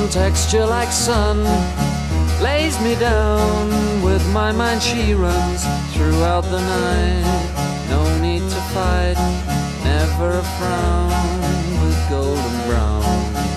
texture like sun lays me down. With my mind she runs throughout the night. No need to fight, never a frown, with golden brown.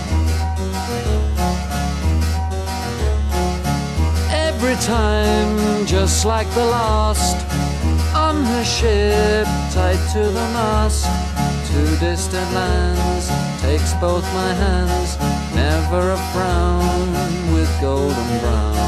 Every time, just like the last, on her ship, tied to the mast, to distant lands, takes both my hands, never a frown, with golden brown.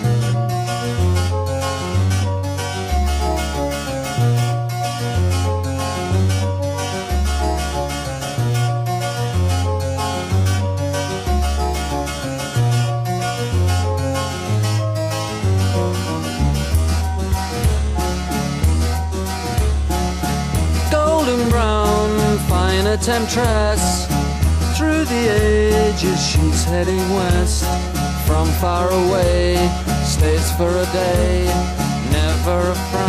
Golden brown, fine a temptress, through the ages she's heading west. From far away, stays for a day, never a frown.